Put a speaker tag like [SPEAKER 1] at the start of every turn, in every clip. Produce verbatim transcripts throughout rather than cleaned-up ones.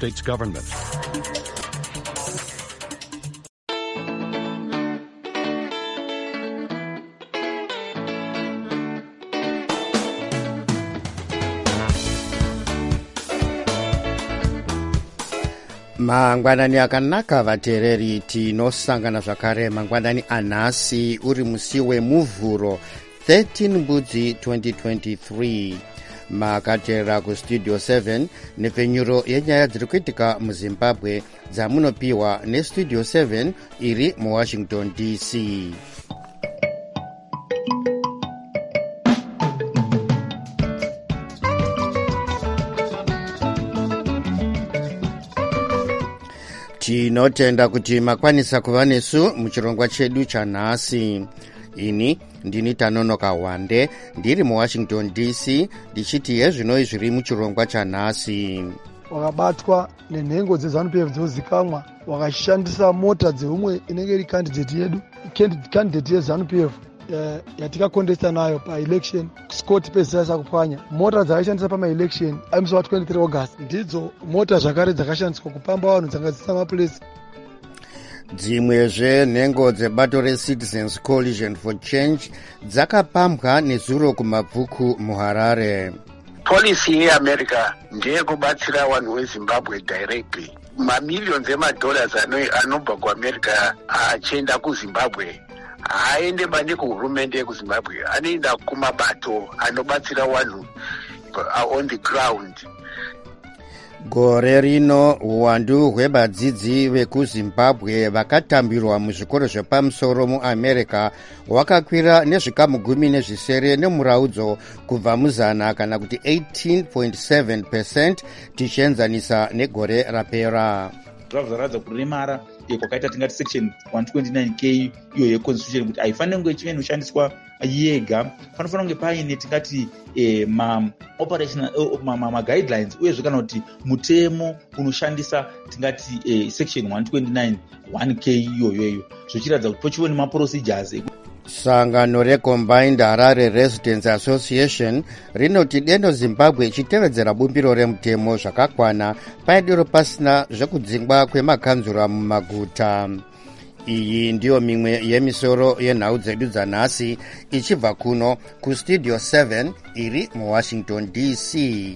[SPEAKER 1] States government.
[SPEAKER 2] Mangwanani akanaka vateereri, tinosangana zvakare mangwanani anhasi uri musi wemuvhuro thirteen Mbudzi twenty twenty-three. Makateerera kustudio seven nepfenyuro yenyaya dziri kuitika muzimbabwe dzamunopiwa nestudio seven iri muwashington D C. Tinotenda kuti makwanisa kuva nesu muchirongwa chedu chanhasi. Ini ndini Tanonoka Wande ndiri muwashington D C ndichiti yezvinoi zviri muchirongwa chanhasi.
[SPEAKER 3] Wakabatwa nenhengo dzeZANU-P F dzozikamwa, wakashandisa mota dzeumwe inenge iri candidate yedu, candidate yeZANU-P F Uh, yatikakondesta nayo paelection Scott Pezisa sakupwanya. Mota dzakashandisa pamaelection aimusi wa twenty-three August ndidzo mota zvakare dzakashandiswa kupamba vanhu dzangadzisa mapulesi.
[SPEAKER 2] Dzimwezve nhengo dzebato reCitizens Coalition for Change dzakapambwa nezuro kumabvuku muHarare.
[SPEAKER 4] Policy yeAmerica ndeyekubatsira vanhu veZimbabwe directly. Mamillions emadollars anobva kuAmerica achienda kuZimbabwe haende bane kuhurumende yekuZimbabwe, anoenda kumabato anobatsira vanhu on the ground.
[SPEAKER 2] Gore rino uwandu hwevadzidzi vekuZimbabwe vakatambirwa muzvikoro zvepamusoro muAmerica wakakwira nezvikamu gumi nezvisere nemuraudzo kubva muzana kana kuti eighteen point seven percent tichienzanisa negore rapera.
[SPEAKER 5] Zvavzaradza kuremara kwakaita tingati section one twenty-nine K iyo yeconstitution kuti haifaniri kunge ichive inoshandiswa yega, panofanira kunge paine tingati eh, ma operational ma, ma, ma guidelines uyezve kana kuti mutemo unoshandisa tingati eh, section one twenty-nine one K iyoyoyo zvichiratidza kuti pochiwe nemaprocedures.
[SPEAKER 2] Sangano reCombined Harare Residents Association rinoti dendo Zimbabwe ichitevedzera bumbiro remutemo zvakakwana paidiro pasina zvekudzingwa kwemakanzura mumaguta. Iyi ndiyo mimwe yemisoro yenhau dzedu dzanhasi ichibva kuno kustudio seven iri muWashington D C.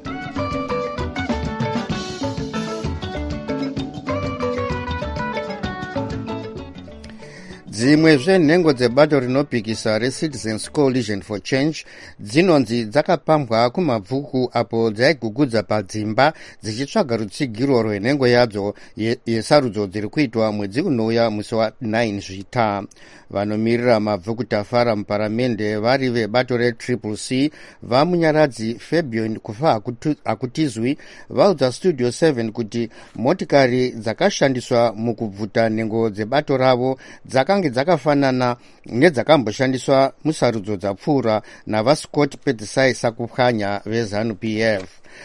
[SPEAKER 2] Dzimwe zvenhengo dzebato rinopikisa reCitizens Coalition for Change dzinonzi dzakapambwa kumabvuku apo dzaigugudza padzimba dzichitsvaga rutsigiro rwenhengo yadzo yesarudzo dziri kuitwa mwedzi unouya musi wa nine Zvita. Vanomirira mabvuku tafara muparamende vari vebato retriple C vamunyaradzi Fabian Kufa Akutizwi vaudza studio seven kuti motikari dzakashandiswa mukubvuta nhengo dzebato ravo dzakange dzakafanana nedzakamboshandiswa musarudzo dzapfuura navaScott Pedzisai Sakupwanya veZANU-P F.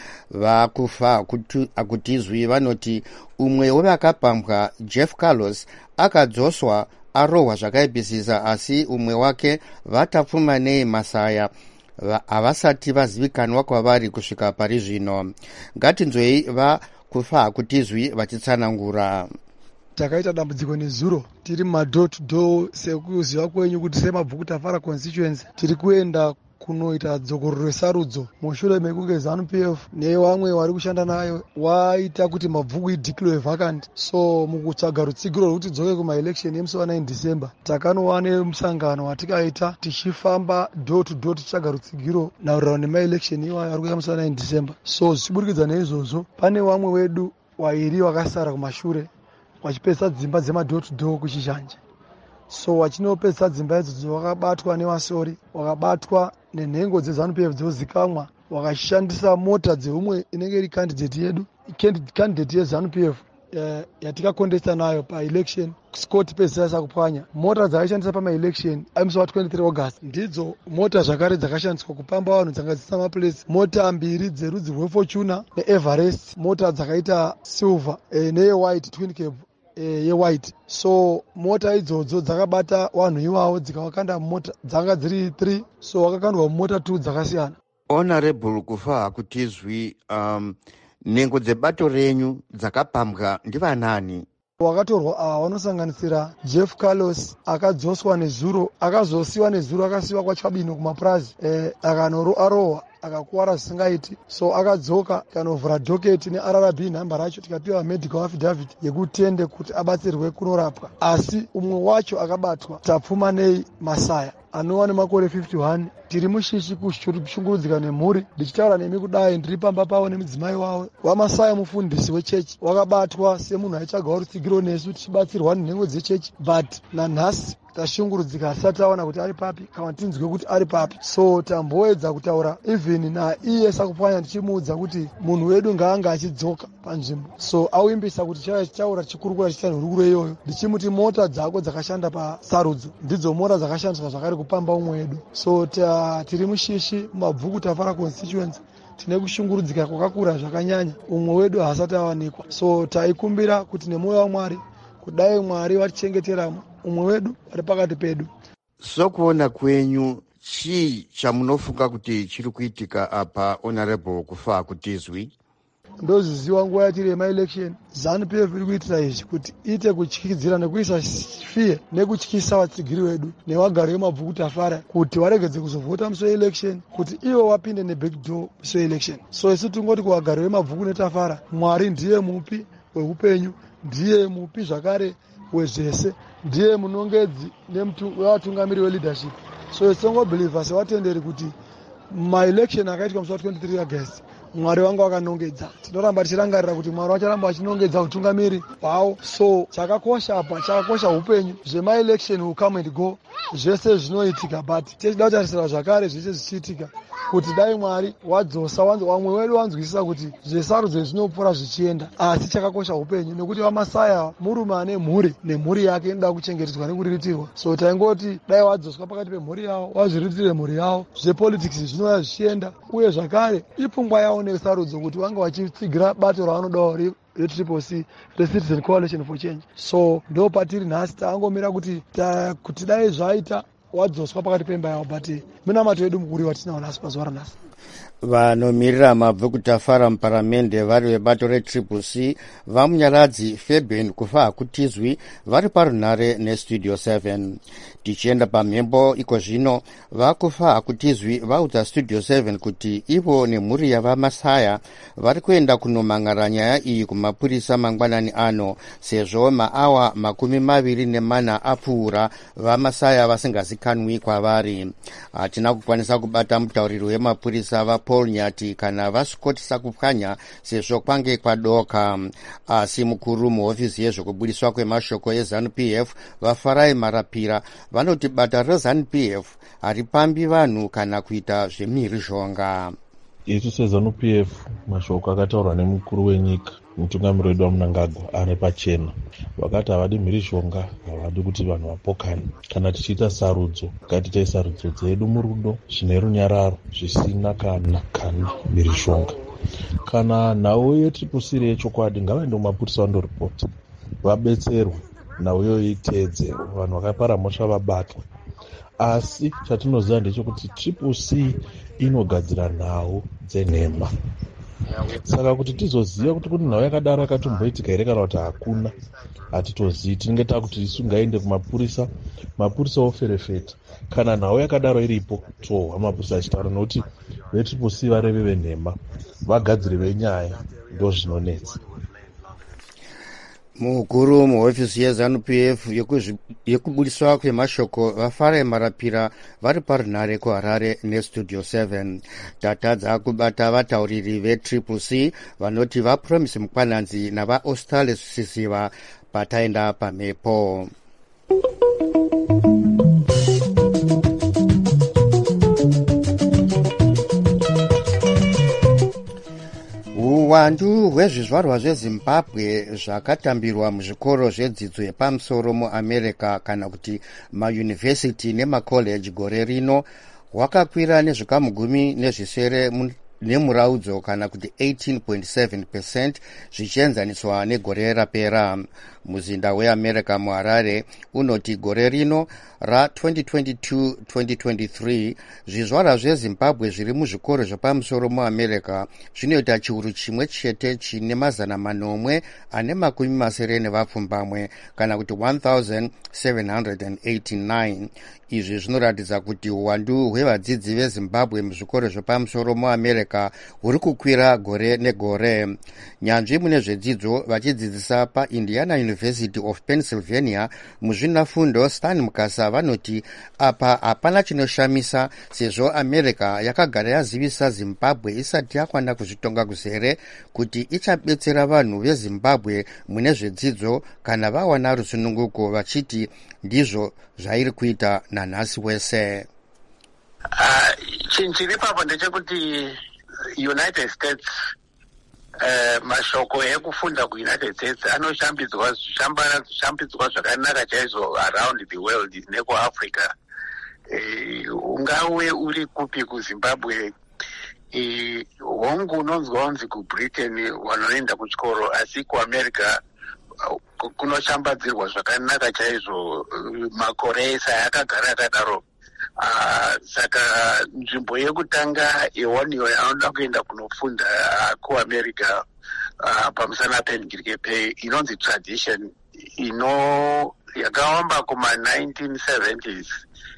[SPEAKER 2] Vakufa Akutizwi vanoti umwe wevakapambwa Jeff Carlos akadzoswa arohwa zvakaipisisa, asi umwe wake vatapfumanei Masaya havasati vazivikanwa kwavari kusvika pari zvino. Ngatinzwei Vakufa Akutizwi vachitsanangura.
[SPEAKER 3] Takaita dambudziko nezuro tiri madoor to door sekuziva kwenyu kuti semabvuku tafara constituency tiri kuenda kunoita dzokororo resarudzo mushure mekunge ZANU-P F nevamwe vari kushanda nayo waita kuti mabvuku ideclare vacant. So mukutsvaga rutsigiro rwekuti dzoke kumaelection emusi wa nine December takanowane musangano watikaita tichifamba door to door tichitsvaga rutsigiro naurano nemaelection iwayo ari kuya musi wa nine December. So zvichiburikidza neizvozvo pane vamwe wedu wairi vakasara kumashure wachipesa dzimba dzemadoor to door kuchizhanje. So wachinopesa dzimba idzodzo wakabatwa nevasori, wakabatwa nenhengo dzeZANU-P F dzozikamwa, wakashandisa mota dzeumwe inenge iri candidate yedu, candidate yeZANU-P F uh, yatikakondesta nayo paelection Scott Pezisa Sakupwanya. Mota dzakashandisa pamaelection aimusi wa twenty-three August ndidzo mota zvakare dzakashandiswa kupamba vanhu dzangadzisa mapulesi. Mota mbiri dzerudzi rweFortuna neEverest, mota dzakaita silver eh, neyewhite twin cab ye white. So mota idzodzo dzakabata vanhu ivavo dzikavakanda mota dzanga dziri three, so wakakandwa mota two dzakasiyana.
[SPEAKER 2] Honorable Kufa Akutizwi, um, nhengo dzebato renyu dzakapambwa ndivanani?
[SPEAKER 3] Wakatorwa ava vanosanganisira Jeff Carlos akadzoswa nezuro, akazosiwa nezuro akasiwa kwaChabino kumapurazi eh, akanoroarohwa akakuwara zvisingaiti, so akadzoka kanovhura dhoketi neR R B nhamba racho, tikapiwa medical affidavit yekutende kuti abatsirwe kunorapwa. Asi umwe wacho akabatwa tapfuma nei Masaya anova nemakore fifty-one. Tiri mushishi kushungurudzika nemhuri. Ndichitaura nemi kudai ndiri pamba pavo nemudzimai wavo. Wamasaya mufundisi wechechi wakabatwa semunhu aichagawo rutsigiro nesu tichibatsirwa nenhengo dzechechi, but nanhasi tashungurudzika asati aona kuti ari papi kana tinzwe kuti ari papi. So tamboedza kutaura even naiye Sakupwanya tichimuudza kuti munhu wedu ngaanga achidzoka panzvimbo, so auimbisa kuti chaiva chichaura chikurukura chichani hurukuro iyoyo. Ndichimuti mota dzako dzakashanda pasarudzo ndidzo mota dzakashandiswa zvakare kupamba umwe wedu. So tiri mushishi mumabvuku Tafara constituency tine kushungurudzika kwakakura zvakanyanya, umwe wedu haasati awanikwa. So taikumbira kuti nemwoyo waMwari kudai Mwari vatichengetera umwe wedu ari pakati pedu.
[SPEAKER 2] Sokuona kwenyu chii chamunofunga kuti chiri kuitika apa honorable kufa kutizwi?
[SPEAKER 3] Ndoziziwa nguva yatiri yemaelection ZANU P F iri kuitira izvi kuti ite kutyikidzira nekuisa fiye nekutyisa vatsigiri vedu nevagari vemabvuku Tafara kuti varegedze kuzovhota musi weelection, kuti ivo vapinde nebackdoor musi weelection. So isu tingoti kuvagari vemabvuku neTafara, Mwari ndiye mupi weupenyu, ndiye mupi zvakare wezvese, ndiye munongedzi nevatungamiri weleadership. So isongobhilivha sevatenderi kuti maelection akaitwa musi wa23 August Mwari wangu wakanongedza. Tinoramba tichirangarira kuti Mwari wacharamba achinongedza utungamiri hwavo. So chakakosha apa, chakakosha upenyu. Zvemaelection will come and go, zvese zvinoitika, but tichida kutarisira zvakare zvese zvichiitika kuti dai Mwari wadzosa wamwe wedu wanzwisisa kuti zvesarudzo zvinopfuura zvichienda. Asi chakakosha upenyu nekuti waMasaya murume ane mhuri nemhuri yake inoda kuchengetedzwa nekuriritirwa. So taingoti dai wadzoswa pakati pemhuri yavo, wazviritire mhuri yavo, zvepolitics zvinouya zvichienda, uye zvakare ipfungwa yavo nesarudzo kuti vanga vachitsigira bato ravanodawo retriple C, reCitizen Coalition for Change. So ndo patiri nhasi taangomira kuti kuti dai zvaita wadzoswa pakati pemba yavo, but minamato yedu mukuru watinawo nhasi pazuva ranhasi.
[SPEAKER 2] Vanomirira mabvuku Tafara muparamende vari vebato retriple C vamunyaradzi Fabian kufa hakutizwi vari parunhare nestudio seven. Tichienda pamhembo iko zvino, vakufa hakutizwi vaudza studio seven kuti ivo nemhuri yavaMasaya vari kuenda kunomangara nyaya iyi kumapurisa mangwanani ano, sezvo maawa makumi maviri nemana apfuura vaMasaya vasingazikanwi kwavari. Hatina kukwanisa kubata mutauriri wemapurisa vaPaul Nyati kana vaScott Sakupwanya sezvo kwange kwadoka. Asi mukuru muhofisi yezvokubudiswa kwemashoko yeZANU P F vaFarai Marapira vanoti bata reZANU P F haripambi vanhu kana kuita zvemhirizhonga.
[SPEAKER 1] Isu seZANU P F mashoko akataurwa nemukuru wenyika mutungamiri wedu waMnangagwa ari pachena. Vakati havadi mhirizhonga, havadi kuti vanhu vapokane. Kana tichiita sarudzo, ngatiite sarudzo dzedu murudo, zvine runyararo, zvisina kana kana mhirizhonga. Kana nhau yetriple C yechokwadi ngavaende kumapurisa vandoripota, vabetserwe, nhau iyoyo iteedzerwe, vanhu vakapara mhosva vabatwa. Asi chatinoziva ndechekuti triple C inogadzira nhau dzenhema. Saka kuti tizoziva kuti kuti nhau yakadaro yakatomboitika here kana kuti hakuna, hatitozivi. Tinenge takuti isu ngaende kumapurisa, mapurisa oferefeta. Kana nhau yakadaro iripo, tohwa mapurisa achitaura, nokuti vetriple C vareve venhema, vagadziri venyaya, ndo zvinonetsa.
[SPEAKER 2] Mukuru muhofisi yeZANU P F yekubudiswa kwemashoko vaFarai Marapira vari parunhare kuHarare nestudio seven. Tatadza kubata vatauriri vetriple C vanoti vaPromise Mukwananzi navaAustale Sisiva pataenda pamhepo. Uwandu hwezvizvarwa zveZimbabwe zvakatambirwa muzvikoro zvedzidzo yepamusoro muAmerica kana kuti maYunivhesiti nemakoleji gore rino hwakakwira nezvikamu gumi nezvisere nemuraudzo kana kuti eighteen point seven percent zvichienzaniswa negore rapera. Muzinda weAmerica muHarare unoti gore rino ra twenty twenty-two twenty twenty-three zvizvarwa zveZimbabwe zviri muzvikoro zvepamusoro muAmerica zvinoita chiuru chimwe chete chine mazana manomwe ane makumi masere nevapfumbamwe kana kuti one thousand seven hundred eighty-nine. Izvi zvinoratidza kuti uwandu hwevadzidzi veZimbabwe muzvikoro zvepamusoro muAmerica huri kukwira gore negore. Nyanzvi mune zvedzidzo vachidzidzisa paIndiana University of Pennsylvania muzvinafundo Stan Mukasa vanoti apa hapana chinoshamisa sezvo America yakagara yazivisa Zimbabwe isati yakwana kuzvitonga kuzere kuti ichabetsera vanhu veZimbabwe mune zvedzidzo kana vawana rusununguko, vachiti ndizvo zvairi kuita nanhasi wese.
[SPEAKER 4] Chinhu chiri papo ndechekuti United States Uh, mashoko ekufunda kuUnited States anoshambidzwa shambidzwa zvakanaka chaizvo around the world nekuAfrica. Uh, ungawe uri kupi kuZimbabwe, uh, hongu unonzwa unzi kuBritain vanoenda kuchikoro, asi kuAmerica uh, kunoshambadzirwa zvakanaka chaizvo. Uh, makore esa akagara akadaro. Uh, saka nzvimbo yekutanga iwaniyo anoda kuenda kunofunda uh, kuAmerica uh, pamusana pengirikepe inonzi tradition ino yakawamba kuma nineteen seventies.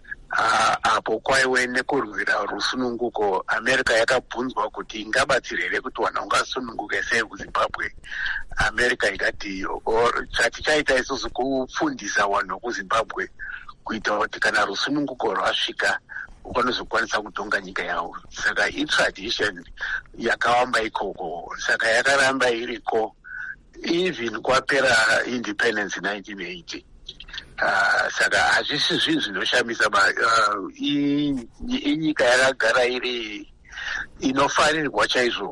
[SPEAKER 4] Uh, apo kwaiwe nekurwira rusununguko, America yakabvunzwa kuti ingabatsira here kuti vanhu vangasununguke sei kuZimbabwe. America ikati chatichaita isusu kufundisa vanhu vekuZimbabwe kuita kuti kana rusununguko rwasvika vanozokwanisa kutonga nyika yavo. Saka itradition yakawamba ikoko, saka yakaramba iriko even kwapera independence nineteen eighty. Uh, saka hazvisi zvinhu zvinoshamisa, uh, inyika yakagara iri inofarirwa chaizvo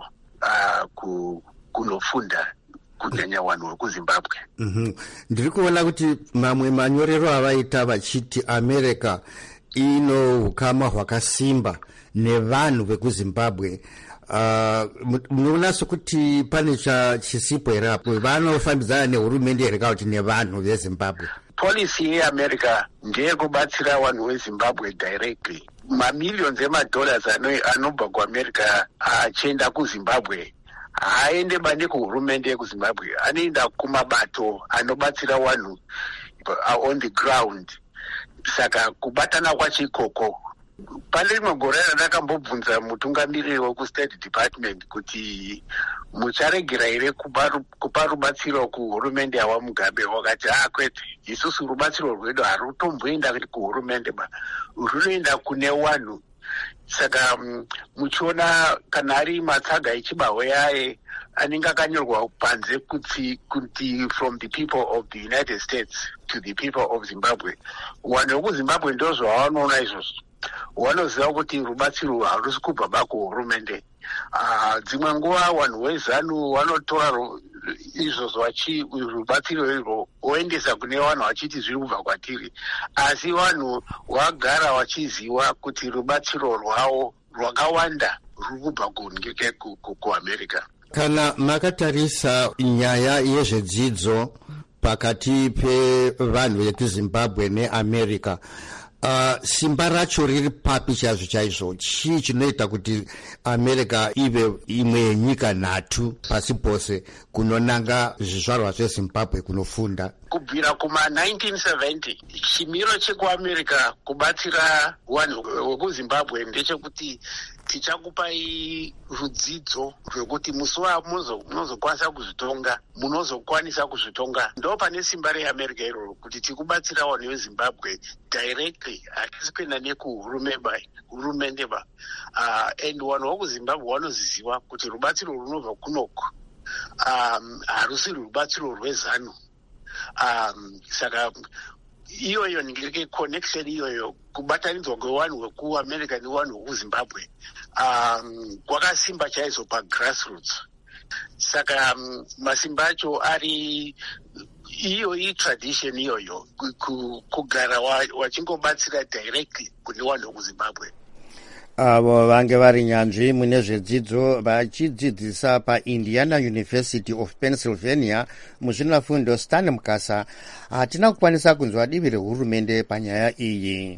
[SPEAKER 4] uh, kunofunda kunyanya vanhu vekuZimbabwe.
[SPEAKER 2] Mm-hmm. Ndiri kuona kuti mamwe manyorero avaita vachiti America ino hukama hwakasimba nevanhu vekuZimbabwe. Uh, munoona sokuti pane chisipo here apo vanofambidzana nehurumende here kana kuti nevanhu veZimbabwe?
[SPEAKER 4] Policy yeAmerica ndeyekubatsira vanhu veZimbabwe directly. Mamillions emadollars anobva kuAmerica achienda kuZimbabwe haaende bani kuhurumende yekuZimbabwe, anoenda kumabato anobatsira vanhu on the ground. Saka kubatana kwacho ikoko. Pane rimwe gore randakambobvunza mutungamiriri wekustate department kuti mucharegera here kupa rubatsiro kuhurumende yawaMugabe. Wakati ah kwete, isusu rubatsiro rwedu harutomboenda kuhurumende ba, runoenda kune vanhu. Saka muchiona kana ari matsaga echibawe yaye anenge akanyorwa panze kuti kuti from the people of the United States to the people of Zimbabwe. Vanhu vekuZimbabwe ndozvavanoona izvozvo. Vanoziva kuti rubatsiro harusi kubva bakuhurumende. Uh, dzimwe nguva vanhu vezanu vanotora izvozvo rubatsiro irwo voendesa kune vanhu vachiti zviri kubva kwatiri, asi vanhu vagara vachiziva kuti rubatsiro rwavo rwakawanda ruri kubva kuAmerica.
[SPEAKER 2] Kana makatarisa nyaya yezvedzidzo pakati pevanhu vekuZimbabwe neAmerica, Uh, simba racho riri papi chaizvo chaizvo? Chii chinoita kuti America ive imwe yenyika nhatu pasi pose kunonanga zvizvarwa zveZimbabwe kunofunda?
[SPEAKER 4] Kubvira kuma nineteen seventy chimiro chekuAmerica kubatsira vanhu vekuZimbabwe ndechekuti tichakupai rudzidzo rwekuti musuwa munozokwanisa kuzvitonga, munozokwanisa kuzvitonga. Ndo pane simba reAmerica iroro kuti tikubatsira vanhu veZimbabwe directly, hatisi kuenda nekuhurumende ba. Uh, and vanhu vekuZimbabwe vanoziziva kuti rubatsiro runobva kunoko um, harusi rubatsiro rwezanu. Um, saka iyoyo ndingeke connection iyoyo kubatanidzwa kwevanhu vekuAmerica nevanhu vekuZimbabwe um, kwakasimba chaizvo pagrassroots. Saka um, masimba acho ari iyo itradition iyoyo kugara wachingobatsira directly kune vanhu vekuZimbabwe.
[SPEAKER 2] avo vange vari nyanzvi mune zvedzidzo vachidzidzisa paIndiana University of Pennsylvania muzvinafundo Stan Mukasa. Hatina kukwanisa kunzwa divi rehurumende panyaya iyi.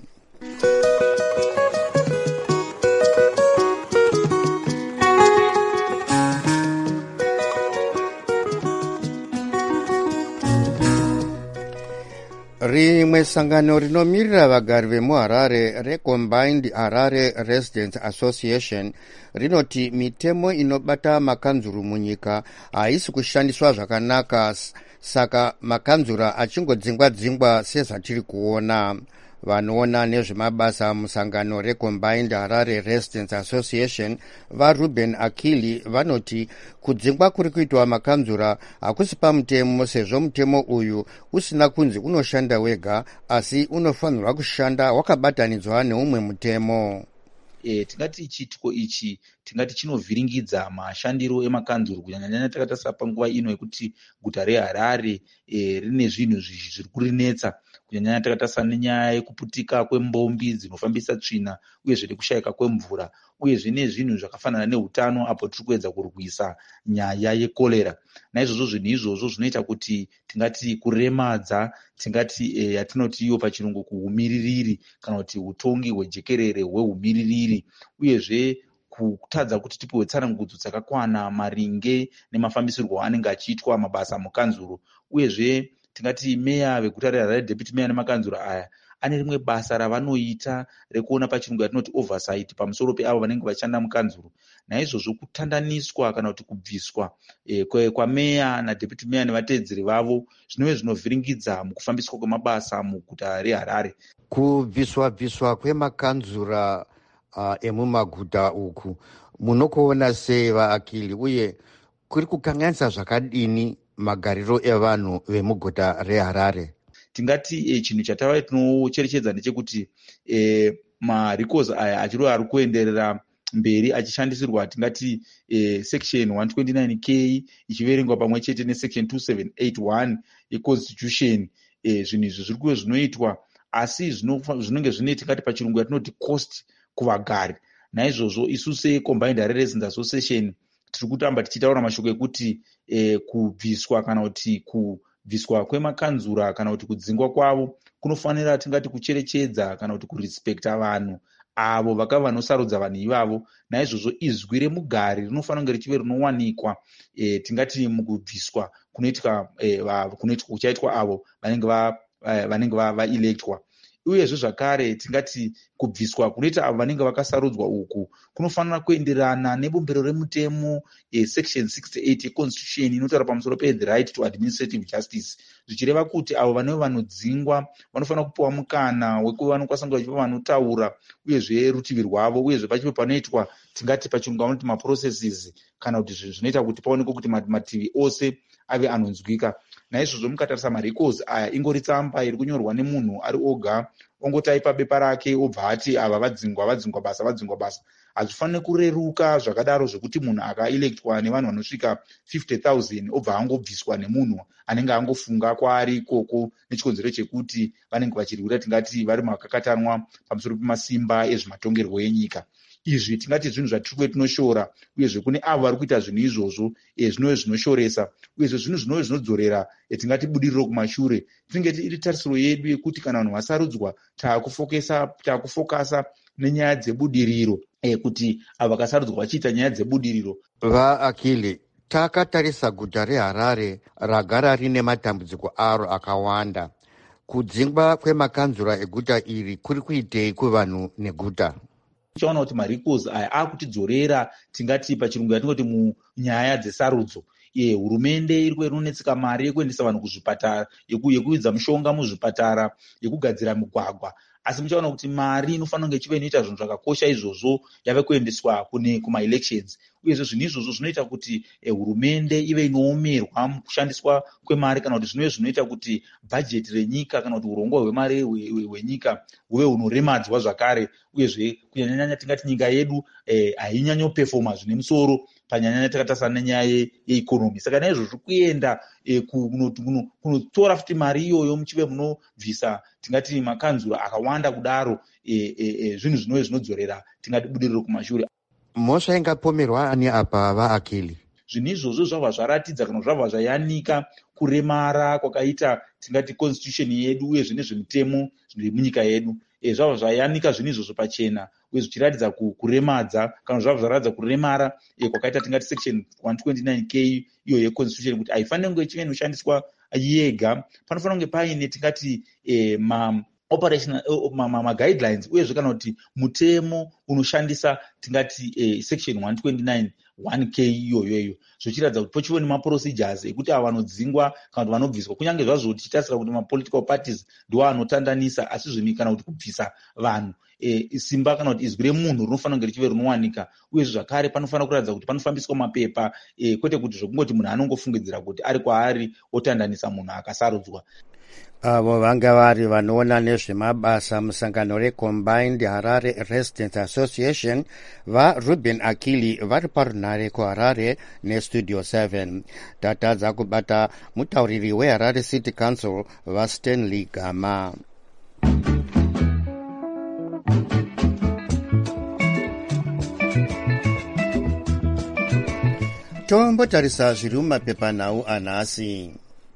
[SPEAKER 2] Rimwe sangano rinomirira vagari vemuharare reCombined Harare Residents Association rinoti mitemo inobata makanzuru munyika haisi kushandiswa zvakanaka, saka makanzura achingodzingwa-dzingwa sezvatiri kuona. Vanoona nezvemabasa musangano reCombined Harare Residents Association vaRuben Akili vanoti kudzingwa kuri kuitwa makanzura hakusi pamutemo, sezvo mutemo uyu usina kunzi unoshanda wega, asi unofanirwa kushanda wakabatanidzwa neumwe mutemo.
[SPEAKER 5] E, tingati chitiko ichi tingati chinovhiringidza mashandiro emakanzuru kunyanyanya takatarisa panguva ino yekuti guta reHarare e, rine zvinhu zviri kurinetsa kunyanyanya takatarisa nenyaya yekuputika kwembombi dzinofambisa tsvina uyezve nekushayika kwemvura uyezve nezvinhu zvakafanana neutano apo tiri kuedza kurwisa nyaya yekorera. Naizvozvo zvinhu izvozvo zvinoita kuti tingati kuremadza tingati e, yatinoti iyo pachirungu kuhumiririri kana kuti utongi hwejekerere hwehumiririri uyezve kutadza kuti tipiwe tsarangudzo dzakakwana maringe nemafambisirwo anenge achiitwa mabasa mukanzuru. Uyezve tingati meya veguta reHarare, deputy meya nemakanzura aya ane rimwe basa ravanoita rekuona pachirungu yatinoti oversight pamusoro peavo vanenge vachishanda mukanzuru. Naizvozvo kutandaniswa kana kuti kubviswa e, kwameya nadeputy meya nevateedzeri vavo zvinove zvinovhiringidza mukufambiswa kwemabasa muguta reHarare.
[SPEAKER 2] Kubviswa-bviswa kwemakanzura uh, emumaguta uku munokuona sei vaAkili, uye kuri kukanganisa zvakadini magariro evanhu vemuguta reHarare?
[SPEAKER 5] Tingati e, chinhu chatava tinocherechedza ndechekuti e, marikos aya achiro ari kuenderera mberi achishandisirwa tingati e, section one twenty-nine K ichiverengwa pamwe chete nesection two seven eight one yeconstitution. E, zvinhu izvi zviri kuve zvinoitwa asi zvinenge zvine tingati pachirungu yatinoti cost kuvagari. Naizvozvo isu seCombined Harare Residents Association tiri kutamba tichitaura mashoko ekuti e, kubviswa kana kuti kubviswa kwemakanzura kana kuti kudzingwa kwavo kunofanira tingati kucherechedza kana kuti kurespekta vanhu avo vakava vanosarudza vanhu ivavo. Naizvozvo izwi remugari rinofanira kunge richive rinowanikwa e, tingati mukubviswa kunoitwa e, kunoitwa kuchaitwa avo vanenge va vanenge vaelectwa. Uyezve zvakare tingati kubviswa kunoita avo vanenge vakasarudzwa uku kunofanira kuenderana nebumbiro remutemo e, section sixty-eight yeconstitution inotaura pamusoro pe the right to administrative justice, zvichireva kuti avo vanenge vanodzingwa vanofanira kupiwa mukana wekuva vanokwanisa kunge vachiva vanotaura uyezve rutivi rwavo, uyezve pachive panoitwa tingati pachirungu vanoti maprocesses kana kuti zvinhu zvinoita kuti paonekwe kuti mativi ose ave anonzwika. Naizvozvo mukatarisa marikos aya ingori tsamba iri kunyorwa nemunhu ari oga ongotaipa bepa rake obva ati ava vadzingwa vadzingwa basa vadzingwa basa. Hazvifaniri kureruka zvakadaro zvekuti munhu akaelectwa nevanhu vanosvika fifty thousand obva angobviswa nemunhu anenge angofunga kwaari ikoko nechikonzero chekuti vanenge vachirwira tingati vari makakatanwa pamusoro pemasimba ezvematongerwo enyika. Izvi tingati zvinhu zvatiri kuve tinoshora, uyezve kune avo vari kuita zvinhu izvozvo e, zvinove zvinoshoresa, uyezve zvinhu zvinove zvinodzorera e, tingati budiriro kumashure. Tinenge iri tarisiro yedu yekuti kana vanhu vasarudzwa taakufokesa taakufokasa nenyaya dzebudiriro e, kuti avo vakasarudzwa vachiita nyaya dzebudiriro.
[SPEAKER 2] VaAkili, takatarisa guta reHarare ragara rine matambudziko aro akawanda. Kudzingwa kwemakanzura eguta iri kuri kuitei kuvanhu neguta?
[SPEAKER 5] Tichaona kuti marikos aya akutidzorera tingati pachirungu yatingoti munyaya dzesarudzo. E, hurumende iri kuinonetseka mari yekuendesa vanhu kuzvipatara, yekuidza mushonga muzvipatara, yekugadzira migwagwa. Asi muchaona kuti mari inofanira kunge ichive inoita zvinhu zvakakosha izvozvo yave kuendeswa kune kumaelections. Uyezve zvinhu izvozvo zvinoita kuti eh, hurumende ive inoomerwa mukushandiswa kwemari kana kuti zvinove zvinoita kuti bhajeti renyika kana kuti urongwa hwemari hwenyika huve hunoremadzwa zvakare. Uyezve kunyanyanya tingati nyika yedu hainyanyo eh, pefoma zvine musoro panyanya takatasana nenyaya yeikonomi. Saka naizvozvo kuenda e, kunotora futi mari iyoyo muchive munobvisa tingati makanzuro akawanda kudaro e, e, e, zvinhu zvinove zvinodzorera tingati budiriro kumashure.
[SPEAKER 2] Mhosva ingapomerwa ani apa vaakili?
[SPEAKER 5] Zvinhu izvozvo zvabva zvaratidza kana zvabva zvayanika kuremara kwakaita tingati constitution yedu uye zvine zvemitemo zviri munyika yedu. E, zvabva zvayanika zvinhu izvozvo pachena uye zvichiratidza kuremadza kana zvabva zvaratidza kuremara e, kwakaita tingati section one twenty-nine K iyo yeconstitution kuti haifaniri kunge ichive inoshandiswa yega. Panofanira kunge paine tingati e, ma operational ma-guidelines uyezve kana kuti mutemo unoshandisa tingati eh, section one twenty-nine one K iyoyoyo, zvichiratidza kuti pochivo nemaprocedures ekuti ava vanodzingwa kana kuti vanobviswa, kunyange zvazvo tichitasira kuti mapolitical parties ndiwo anotandanisa, asi zvimi kana kuti kubvisa vanhu e, simba kana kuti izwi remunhu rinofanira kunge richive rinowanika. Uyezve zvakare panofanira kuratidza kuti panofambiswa mapepa e, kwete kuti zvokungoti munhu anongofungidzira kuti ari kwaari otandanisa munhu akasarudzwa.
[SPEAKER 2] Avo vanga vari vanoona nezvemabasa musangano reCombined Harare Residents Association vaRuben Akili vari parunare kuHarare neStudio seven. Tatadza kubata mutauriri weHarare City Council vaStanley Gama. Tombotarisa zviri mumapepanhau anhasi.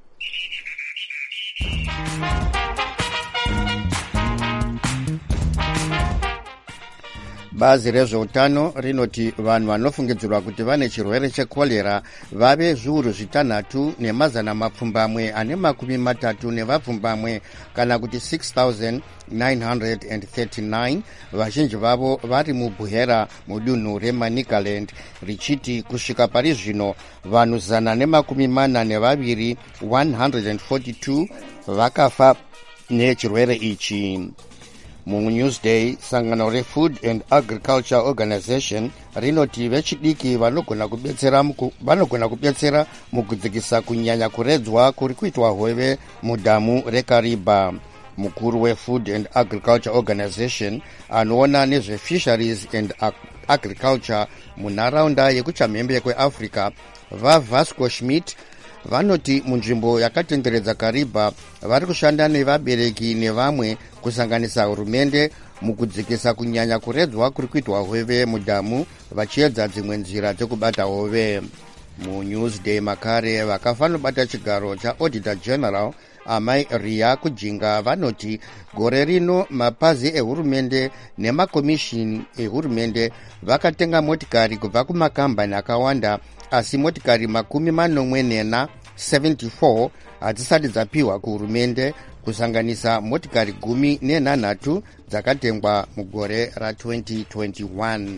[SPEAKER 2] Bazi rezveutano rinoti vanhu vanofungidzirwa kuti vane chirwere chekorera vave zviuru zvitanhatu nemazana mapfumbamwe ane makumi matatu nevapfumbamwe kana kuti six thousand nine hundred thirty-nine, vazhinji vavo vari muBuhera mudunhu reManicaland, richiti kusvika pari zvino vanhu zana nemakumi mana nevaviri one hundred forty-two vakafa nechirwere ichi. MuNewsday, sangano reFood and Agriculture Organization rinoti vechidiki vanogona kubetsera vanogona kubetsera mukudzikisa kunyanya kuredzwa kuri kuitwa hove mudhamu reKariba. Mukuru weFood and Agriculture Organization anoona nezveFisheries and Agriculture munharaunda yekuchamhembe kweAfrica vaVasco Schmidt vanoti munzvimbo yakatenderedza Kariba vari kushanda nevabereki nevamwe kusanganisa hurumende mukudzikisa kunyanya kuredzwa kuri kuitwa hove mudhamu vachiedza dzimwe nzira dzekubata hove. MuNewsday makare vakafa nobata chigaro chaAuditor General amai Ria Kujinga vanoti gore rino mapazi ehurumende nemakomishini ehurumende vakatenga motikari kubva kumakambani akawanda, asi motikari makumi manomwe nena seventy-four hadzisati dzapiwa kuhurumende kusanganisa motikari gumi nenhanhatu dzakatengwa mugore ratwenty twenty-one.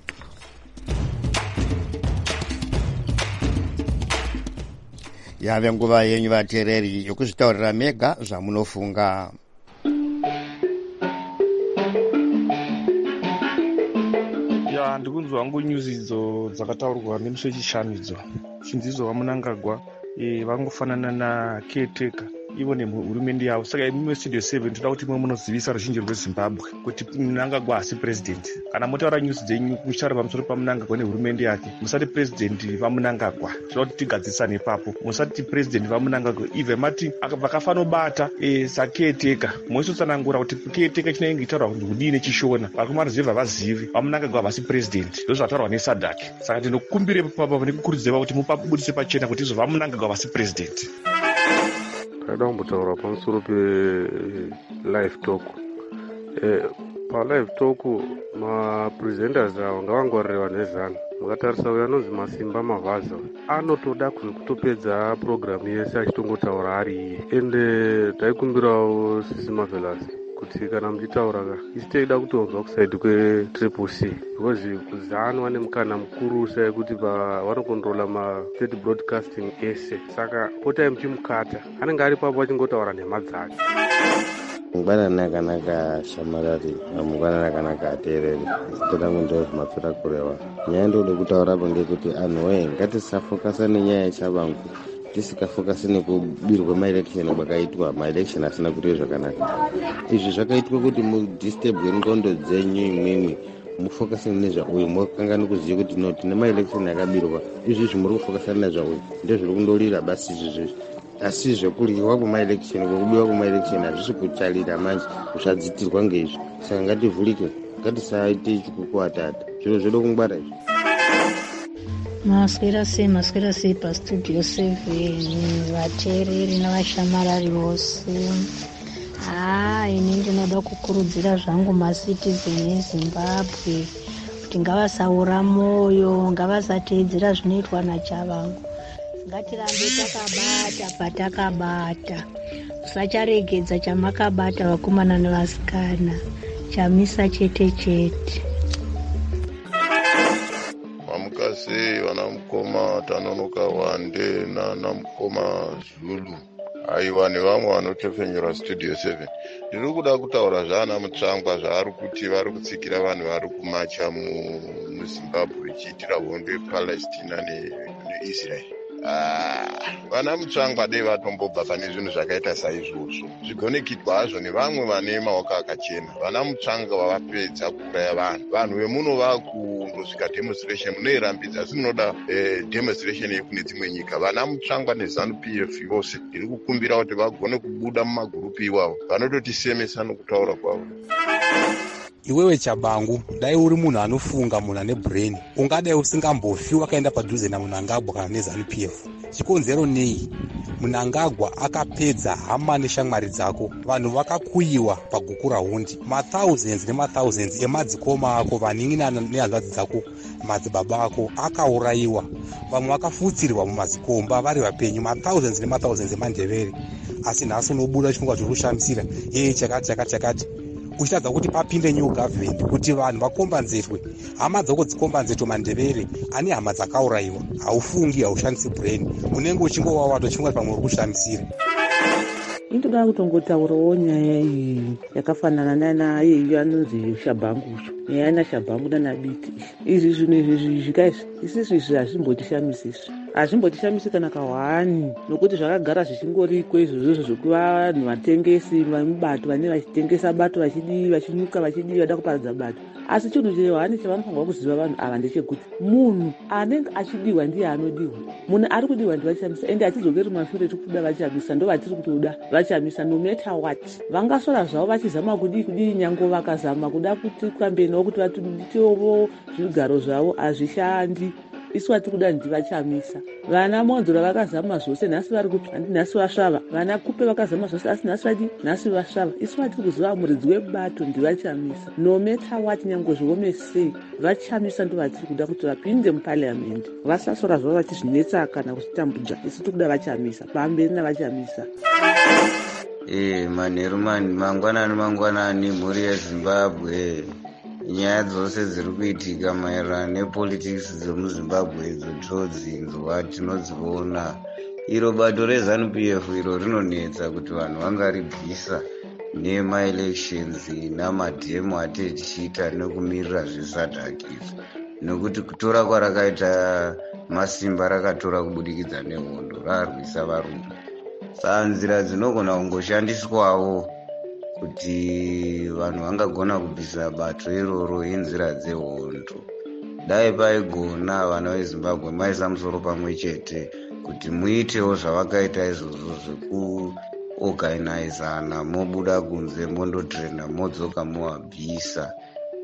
[SPEAKER 2] Yave nguva yenyu vateereri yokuzvitaurira mega zvamunofunga.
[SPEAKER 6] Ya ndikunzwa hangu news idzo dzakataurwa nemusi wechishanu idzo chinzizo vamunangagwa e, vangofanana nacaretaker ivo nehurumende yavo. Saka imwe Studio seven toda kuti imwe munozivisa ruzhinji rweZimbabwe kuti Mnangagwa hasi president. Kana motaura news dzenyu muchitaura pamusoro paMnangagwa nehurumende yake, musati president vaMnangagwa. Toda kuti tigadzisane ipapo, musati president vaMnangagwa ibve mati vakafanobata e, sacaretaker moisotsanangura kuti caretaker chinenge chitaurwa kuti kudii nechishona vakumarizevha vazivi vaMnangagwa havasi president, ndozvataurwa neSADC. Saka tinokumbire papa nekukurudzira kuti mupabudise pachena kuti izvo vaMnangagwa havasi president.
[SPEAKER 7] Ndada kumbotaura pamusoro pe-live talk. Eh, pa-live talk mapresenters avo ngavangwarira nezano. Mukatarisa uyo anonzi Masimba Mavhaza anotoda kutopedza programu yese achitongotaura ari iye. Ende taikumbirawo Sisi Marvelous kuti kana muchitaura isi teida kutonzwa kusaidi kwetriple C because kuzano vane mukana mukuru sekuti vanokontrola ma-state broadcasting ese. Saka potai muchimukata anenge ari papo achingotaura nhema dzake.
[SPEAKER 8] Mungwana nakanaka shamarari mungwana nakanaka ateereri toda ndo zvimapfira kureva nyaya ndode kutaura po ndekuti anhu we ngatisafokasa nenyaya yechavangu tisikafokasi nekubirwa maelection kwakaitwa maelection asina kuita zvakanaka. Izvi zvakaitwa kuti mudisturbe ndxondo dzenyu imwimwi mufokasini nezvauyu makangani kuziva kuti no tine maelection akabirwa izvizvi muri kufokasana nezvauyu ndezviri kundorira basi izvizvi asi zvekuryiwa kwemaelection kwekubiwa kwemaelection hazvisi kuchalira manje zvadzitirwa ngeizvi saka ngativhurike ngatisaite chikukuatata zviro zvedu kungwara izvi.
[SPEAKER 9] Maswera sei maswera sei pastudio seven vateereri navashamarari vose. Ah, ini ndinoda kukurudzira zvangu macitizen eZimbabwe kuti ngavasaura moyo, ngavasateedzera zvinoitwa naChavangu. Ngatirambe takabata patakabata, musacharegedza chamakabata vakomana nevasikana, chamisa chete chete.
[SPEAKER 10] Vamukasi vana mukoma Tanonoka Wande nana mukoma Zulu aiwa nevamwe vanotefenyura studio seven. Ndiri kuda kutaura zvana mutsvangwa zvaari kuti vari kutsikira vanhu vari kumacha muZimbabwe ichiitira hondo yePalestina neIsrael. Vana mutsvangwa dei vatombobva pane zvinhu zvakaita saizvozvo. Zvigonekidwa hazvo nevamwe vane maoko akachena. Vana mutsvangwa vapedza kuuraya vanhu. Vanhu vemuno vakundosvika demonstration munoirambidza asi munoda demonstration yekune dzimwe nyika. Vana mutsvangwa neZANU P F vose ndiri kukumbira kuti vagone kubuda mumagurupu iwavo vanototisemesa nokutaura kwavo.
[SPEAKER 11] Iwewe Chabangu, dai uri munhu anofunga, munhu ane brain, ungadai usingambofi wakaenda padhuze naMnangagwa kana neZANU P F. Chikonzero nei? Mnangagwa akapedza hama neshamwari dzako, vanhu vakakuyiwa pagukura hundi, mathousands nemathousands emadzikoma ako, vanin'inana nehanzvadzi dzako, madzibaba ako akaurayiwa, vamwe vakafutsirirwa mumazikomba vari vapenyu, mathousands nemathousands emanjevere. Asi nhasi unobuda chifungwa chiri kushamisira, yeye chakati chakati chakati uchitadza kuti papinde new government kuti vanhu vakombanzerwe, hama dzako dzikombanzerwe. Mandevere ane hama dzakaurayiwa, haufungi, haushandisi brain, unenge uchingowawato chifungwa pamwe uri kushamisira.
[SPEAKER 12] Intoda kutongotaurawo nyaya iyi yakafanana nanaye anonzi Shabangu, nyaya naShabangu nanabiti. Izvi zvinhu izvi zvikaizvi isizvi izvi hazvimbotishamisi, hazvimbotishamisi kana kahwani, nokuti zvakagara zvichingoriko izvozvo zvokuva vanhu vatengesi vamubato vane vachitengesa bato vachidii vachinyuka vachidii vada kuparadza bato. Asi chinhu chehwani chavanofanirwa kuziva vanhu ava ndechekuti munhu anenge achidiwa ndiye anodiwa. Munhu ari kudiwa ndivachamisa ende achidzokeri mashure tikuda vachamisa ndo vatiri kutoda vachamisa no matter what. Vangasora zvavo vachizama kudii kudii nyango vakazama kuda kuti kwambeni kuti vatitovo zvigaro zvavo hazvishandi. Isu vatiri kuda ndivachamisa. Vana Monzora vakazama zvose nhasi vari kuti nhasi vasvava. Vana Kupe vakazama zvose asi nhasi vadi nhasi vasvava. Isu vatiri kuziva muridzi webato ndivachamisa. No matter what nyango zviome sei vachamisa ndo vatiri kuda kuti vapinde muparliament. Vasasora zvavo vachizvinetsa kana kuchitambudza. Isu tiri kuda vachamisa. Pamberi navachamisa.
[SPEAKER 8] Eh manheru mani mangwanani mangwanani mhuri yeZimbabwe. Nyaya dzose dziri kuitika maererano nepolitics dzemuZimbabwe idzo todzinzwa tinodziona. Iro bato reZANU P F iro rinonetsa kuti vanhu vangaribvisa nemaelections namadhemo ate tichiita nekumirira zvisadhakiso, nekuti kutora kwarakaita masimba rakatora kubudikidza nehondo rarwisa varume. Saka nzira dzinogona kungoshandiswawo kuti vanhu vangagona kubvisa bato iroro inzira dzehondo. Dai paigona vana veZimbabwe maisa musoro pamwe chete kuti muitewo zvavakaita izvozvo zvekuorganizana, mobuda kunze mondotrenda modzoka moabvisa.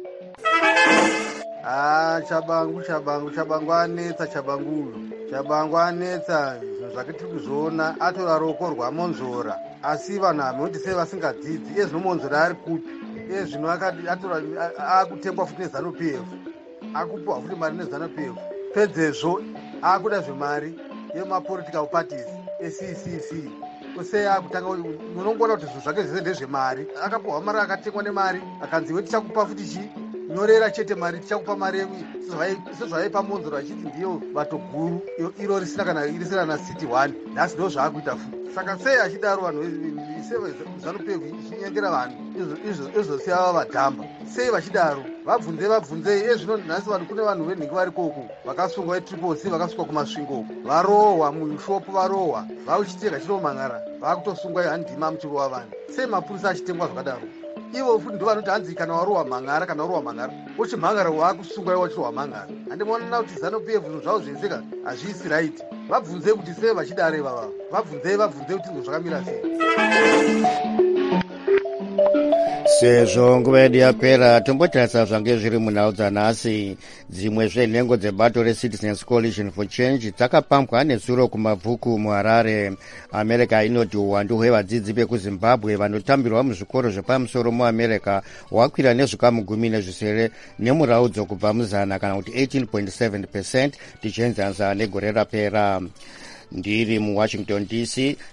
[SPEAKER 13] Ah, Chabangu Chabangu Chabangu anetsa Chabangu Chabangu anetsa zvakati kuzona atora roko rwaMonzora asi vanhu vanoti sei vasingadzidzi iye zvino Monzora ari kupi iye zvino akati atora akutengwa futi neZANU P F akupiwa futi mari neZANU P F pedzezvo akuda zvemari yemapolitical parties eC C C usei akutanga unongona kuti zvinhu zvake zvese ndezvemari akapiwa mari akatengwa nemari akanzi we tichakupa futi chi nyorera chete mari tichakupa mari sezvaipa Monzora achiti ndiyo bato guru iro risina kana risina na city one nhasi ndo zvaakuita fu. Saka sei achidaro vanhu veZANU P F ichinyengera vanhu izvosiya vava vadhamba sei vachidaro vabvunze vabvunzei ezvino nhasi vanhu kune vanhu venhingi vari koko vakasungwa etriple C vakasukwa kumasvingo varohwa mushopu varohwa vakuchitega chiromangara vakutosungwa handima muchirova vanhu sei mapurisa achitengwa zvakadaro. ivo futi ndo vanoti hanzi kana warowa mhang'ara kana warowa mhang'ara uchimhangara waakusunga iwe wachirowa mhang'ara handimaonana kuti zanup f zvinhu zvavo zvenseka hazviisi raiti vabvunzei kuti sei vachidare vava vabvunzei vabvunzei kuti zvinhu zvakamira sei.
[SPEAKER 2] sezvo nguva yedu yapera tombotarisa zvange zviri munhau dzanhasi. dzimwe zvenhengo dzebato recitizens coalition for change dzakapambwa nezuro kumabvuku muharare. america inoti uwandu hwevadzidzi vekuzimbabwe vanotambirwa muzvikoro zvepamusoro muamerica hwakwira nezvikamu gumi nezvisere nemuraudzo kubva muzana kana kuti eighteen point seven percent tichienzanisa negore rapera. ndiri muwashington D C